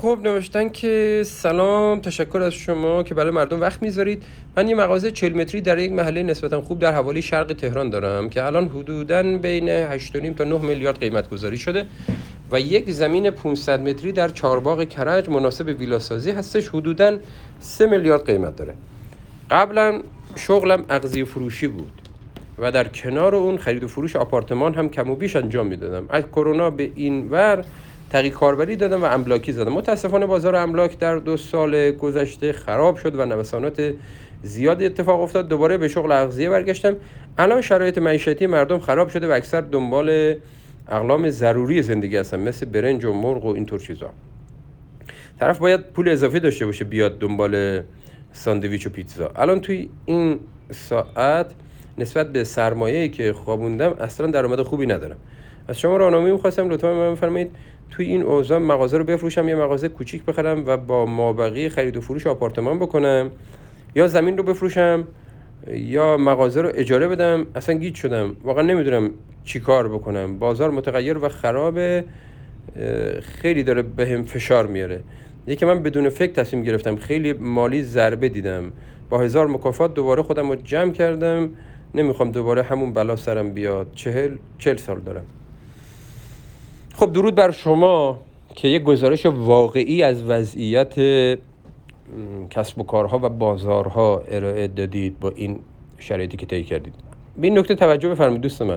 خب نوشتن که سلام، تشکر از شما که برای مردم وقت میذارید. من یه مغازه 40 متری در یک محله نسبتا خوب در حوالی شرق تهران دارم که الان حدوداً بین 8.5 تا 9 میلیارد قیمت گذاری شده و یک زمین 500 متری در چهارباغ کرج مناسب ویلاسازی هستش، حدوداً 3 میلیارد قیمت داره. قبلا شغلم اغذیه فروشی بود و در کنار اون خرید و فروش آپارتمان هم کم و بیش انجام میدادم. از کرونا به این ور تغییر کاربری دادم و املاکی زدم. متاسفانه بازار املاک در 2 سال گذشته خراب شد و نوسانات زیادی اتفاق افتاد. دوباره به شغل اغذیه برگشتم. الان شرایط معیشتی مردم خراب شده و اکثر دنبال اقلام ضروری زندگی هستن، مثل برنج و مرغ و اینطور چیزا. طرف باید پول اضافی داشته باشه بیاد دنبال ساندویچ و پیتزا. الان توی این ساعت نسبت به سرمایه‌ای که خوابوندم اصلا درآمد خوبی ندارم. از شما راهنمایی می‌خواستم، لطفاً من بفرمایید توی این اوضاع مغازه رو بفروشم یا مغازه کوچیک بخرم و با مابقی خرید و فروش آپارتمان بکنم، یا زمین رو بفروشم یا مغازه رو اجاره بدم. اصلا گیج شدم، واقعا نمیدونم چی کار بکنم. بازار متغیر و خرابه، خیلی داره بهم فشار میاره. یکی من بدون فکر تصمیم گرفتم، خیلی مالی ضربه دیدم، با 1000 مکافات دوباره خودم رو جمع کردم. نمیخوام دوباره همون بلا سرم بیاد. 40 سال دارم. خب درود بر شما که یک گزارش واقعی از وضعیت کسب و کارها و بازارها ارائه دادید با این شرایطی که طی کردید. به این نکته توجه بفرمایید دوست من.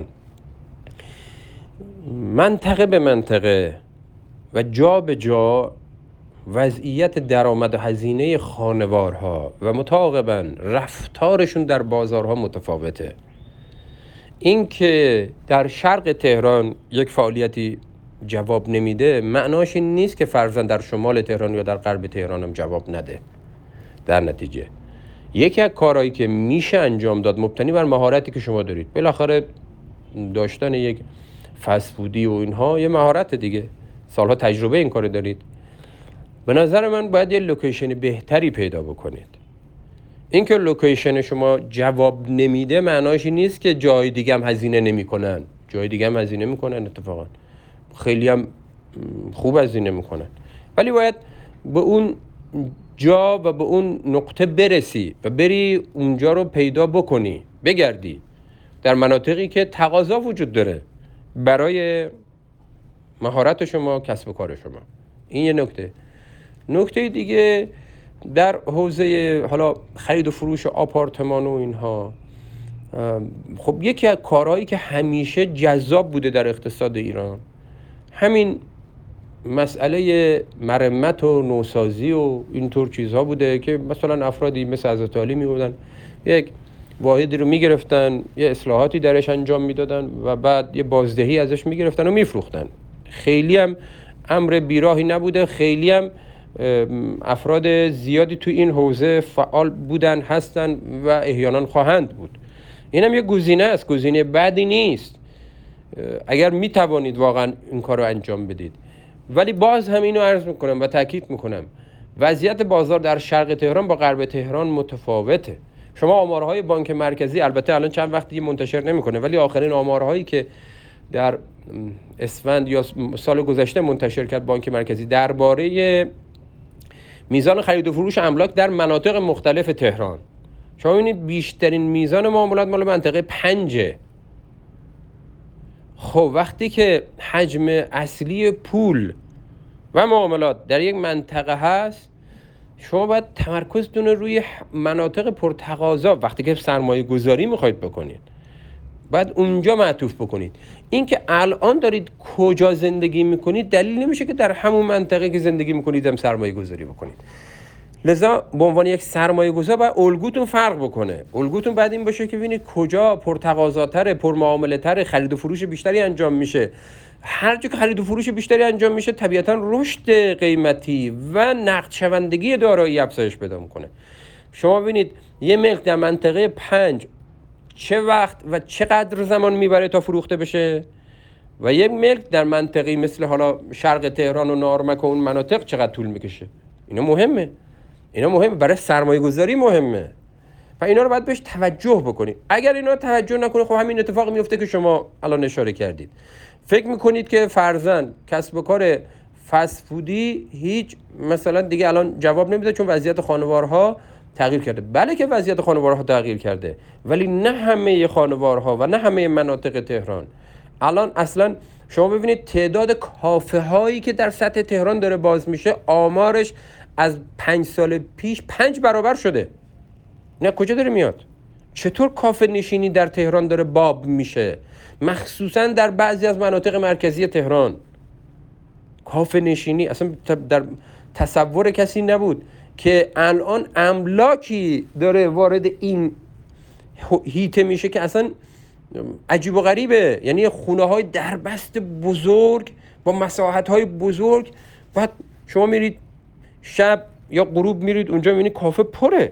منطقه به منطقه و جا به جا وضعیت درآمد و هزینه خانوارها و متعاقباً رفتارشون در بازارها متفاوته. این که در شرق تهران یک فعالیتی جواب نمیده معناش این نیست که فرضاً در شمال تهران یا در غرب تهران هم جواب نده. در نتیجه یکی از کارهایی که میشه انجام داد مبتنی بر مهارتی که شما دارید. بالاخره داشتن یک فست‌فودی و اینها یه مهارت دیگه، سالها تجربه این کارو دارید. به نظر من باید یه لوکیشن بهتری پیدا بکنید. اینکه لوکیشن شما جواب نمیده معناش نیست که جای دیگه هم هزینه نمیکنن. جای دیگه هم هزینه میکنن، اتفاقا خیلی هم خوب هزینه میکنن، ولی باید به اون جا و به اون نقطه برسی و بری اونجا رو پیدا بکنی، بگردی در مناطقی که تقاضا وجود داره برای مهارت شما، کسب و کار شما. این یه نکته. نکته دیگه در حوزه حالا خرید و فروش آپارتمان و اینها، خب یکی از کارهایی که همیشه جذاب بوده در اقتصاد ایران همین مسئله مرمت و نوسازی و اینطور چیزها بوده که مثلا افرادی مثل حضرت علی میبودن، یک واحدی رو میگرفتن، یه اصلاحاتی درش انجام میدادن و بعد یه بازدهی ازش میگرفتن و میفروختن. خیلی هم امر بیراهی نبوده، خیلی هم افراد زیادی تو این حوزه فعال بودن، هستن و احیانا خواهند بود. اینم یه گزینه است، گزینه بدی نیست اگر میتوانید واقعا این کار رو انجام بدید. ولی باز هم اینو عرض میکنم و تاکید میکنم، وضعیت بازار در شرق تهران با غرب تهران متفاوته. شما آمارهای بانک مرکزی البته الان چند وقت دیگه منتشر نمیکنه، ولی آخرین آمارهایی که در اسفند یا سال گذشته منتشر کرد بانک مرکزی درباره میزان خرید و فروش املاک در مناطق مختلف تهران، شما ببینید بیشترین میزان معاملات مال منطقه 5. خب وقتی که حجم اصلی پول و معاملات در یک منطقه هست، شما باید تمرکزتون روی مناطق پرتقاضا. وقتی که سرمایه گذاری میخواید بکنید باید اونجا معطوف بکنید. این که الان دارید کجا زندگی میکنید دلیل نمیشه که در همون منطقه که زندگی میکنید هم سرمایه گذاری بکنید. لذا به عنوان یک سرمایه گذار باید الگوتون فرق بکنه. الگوتون باید این باشه که ببینید کجا پرتقاضاتره، پرمعامله تره، خرید و فروش بیشتری انجام میشه. هر جا که خرید و فروش بیشتری انجام میشه طبیعتاً رشد قیمتی و نقد شوندگی دارایی افزایش پیدا میکنه. شما ببینید یه ملک در منطقه 5 چه وقت و چقدر زمان میبره تا فروخته بشه و یک ملک در منطقه مثل حالا شرق تهران و نارمک و اون مناطق چقدر طول میکشه. اینا مهمه برای سرمایه گذاری مهمه و اینا رو باید بهش توجه بکنید. اگر اینا رو توجه نکنید، خب همین اتفاق میفته که شما الان اشاره کردید. فکر میکنید که فرضاً کسب و کار فست فودی هیچ مثلا دیگه الان جواب نمیده، چون وضعیت خانوارها تغییر کرده. بله که وضعیت خانوارها تغییر کرده، ولی نه همه خانوارها و نه همه مناطق تهران. الان اصلا شما ببینید تعداد کافه هایی که در سطح تهران داره باز میشه، آمارش از 5 سال پیش 5 برابر شده. نه کجا داره میاد؟ چطور کافه نشینی در تهران داره باب میشه، مخصوصا در بعضی از مناطق مرکزی تهران؟ کافه نشینی اصلا در تصور کسی نبود که الان املاکی داره وارد این هیته میشه که اصلا عجیب و غریبه. یعنی خونه های دربست بزرگ با مساحت های بزرگ، بعد شما میرید شب یا غروب میرید اونجا میبینید کافه پره.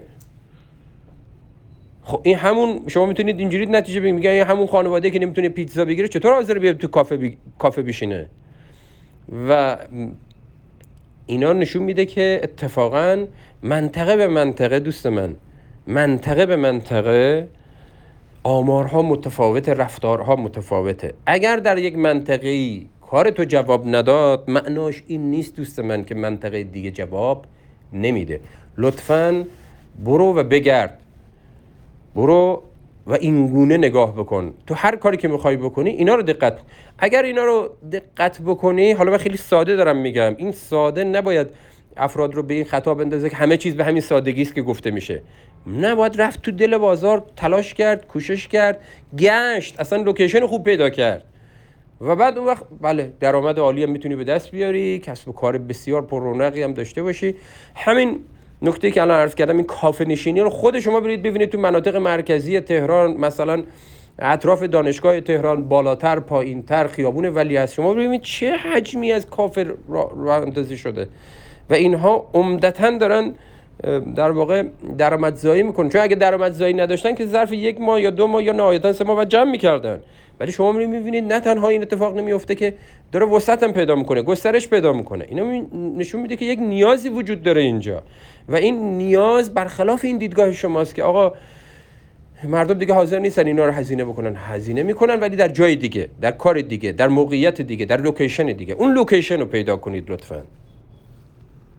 خب این همون، شما میتونید اینجوری نتیجه بگیرید، میگن همون خانواده که نمیتونه پیتزا بگیره چطور حاضر بیاد تو کافه بشینه؟ و اینا نشون میده که اتفاقا منطقه به منطقه، دوست من، منطقه به منطقه آمارها متفاوته، رفتارها متفاوته. اگر در یک منطقه‌ای کار تو جواب نداد، معناش این نیست دوست من که منطقه دیگه جواب نمیده. لطفاً برو و بگرد، برو و این گونه نگاه بکن. تو هر کاری که میخوای بکنی اینا رو دقت، اگر اینا رو دقت بکنی، حالا من خیلی ساده دارم میگم، این ساده نباید افراد رو به این خطا بندازه که همه چیز به همین سادگی است که گفته میشه. نباید رفت تو دل بازار، تلاش کرد، کوشش کرد، گشت، اصلا لوکیشن خوب پیدا کرد و بعد اون وقت بله درآمد عالی هم میتونی به دست بیاری، کسب و کار بسیار پر رونقی هم داشته باشی. همین نکته که الان عرض کردم، این کافه نشینی رو خود شما برید ببینید تو مناطق مرکزی تهران، مثلا اطراف دانشگاه تهران، بالاتر پایینتر، خیابون ولیعصر، شما ببینید چه حجمی از کافه راه اندازی شده و اینها عمدتاً دارن در واقع درآمدزایی میکنن. چون اگه درآمدزایی نداشتن که ظرف 1 ماه یا 2 ماه یا نهایتاً 3 ماه بعد جمع میکردن. ولی شما میبینید نه تنها این اتفاق نمیفته که داره وسعت هم پیدا میکنه، گسترش پیدا میکنه. اینا نشون میده که یک نیازی وجود داره اینجا و این نیاز برخلاف این دیدگاه شماست که آقا مردم دیگه حاضر نیستن اینا رو هزینه بکنن. هزینه میکنن ولی در جای دیگه، در کار دیگه، در موقعیت دیگه، در لوکیشن دیگه. اون لوکیشن رو پیدا کنید لطفاً.